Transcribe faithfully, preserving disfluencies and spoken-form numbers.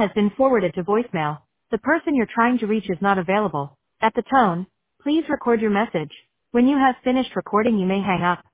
has been forwarded to voicemail. The person you're trying to reach is not available. At the tone, please record your message. When you have finished recording, you may hang up.